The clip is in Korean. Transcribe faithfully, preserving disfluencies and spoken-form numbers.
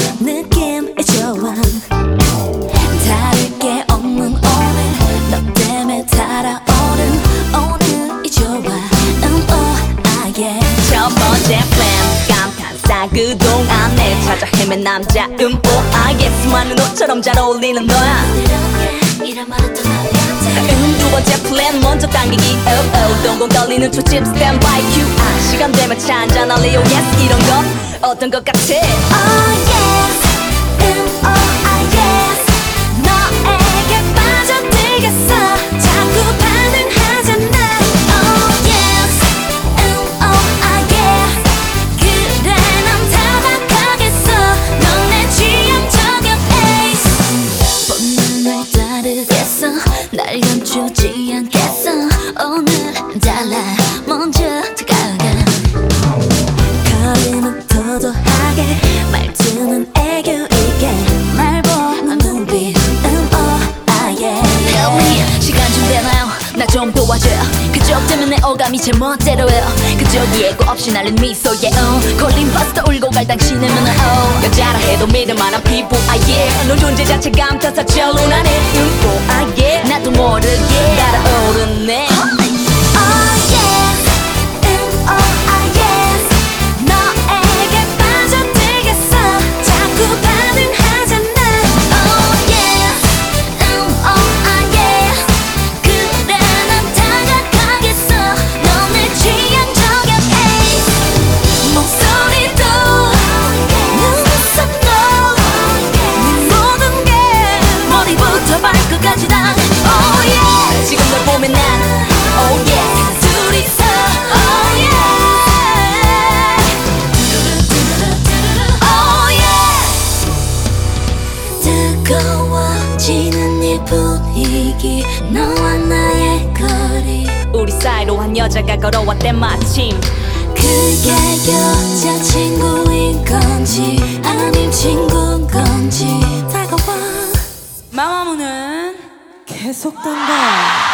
느낌이 좋아. 다를 게 없는 오늘 너 때문에 달아오른 오늘이 좋아. 음, oh, ah, yeah. 첫 번째 플랜 감탄사 그동안 내 찾아 헤맨 남자 음, oh, ah, yes. 많은 옷처럼 잘 어울리는 너야. 이런 말은 또 나한테. 음, 두 번째 플랜 먼저 당기기 oh, oh. 동공 떨리는 초집 stand by cue 아, 시간 되면 차 한잔 할래요 yes. 이런 건 어떤 것 같아? Oh yes, 음, oh, ah, yes. 너에게 빠져들겠어. 자꾸 반응하잖아. Oh yes, 음, oh, ah, yes. 그래 난 타박하겠어. 넌 내 취향 저격 ace. 본능을 따르겠어. 날 감추지 않겠어. 오늘 달라 먼저 다가가. 거리는 도도하게 말투는 애교 있게 날 보는 눈빛 음, oh, ah, yeah. Help me 시간 좀 되나요? 나 좀 도와줘요. 그쪽 때문에 오감이 제 멋대로요. 그쪽 예고 없이 날린 미소에 uh. 걸린 버스터 울고 갈 당신의 눈은 oh. 여자라 해도 믿을 만한 피부 ah yeah. 넌 존재 자체 감탄사 절로나네 음, oh, ah yeah. 나도 모르게 날아오르네 Oh yes, 음, oh, ah, yes. 너에게 빠져들겠어. 자꾸 반응하잖아. Oh yes, 음, oh, ah, yes. 그래 난 다가가겠어. 넌 내 취향 저격 ace. 목소리도 눈웃음도 네 모든 게 머리부터 발끝까지 다 Oh yeah. 지금 널 보면 난 oh yeah. 둘이서 Oh yeah, oh yeah. 뜨거워지는 이 분위기 너와 나의 거리 우리 사이로 한 여자가 걸어왔대 마침 그게 여자친구인 건지 아님 친구인 건지 다가와 마마무는 계속된다.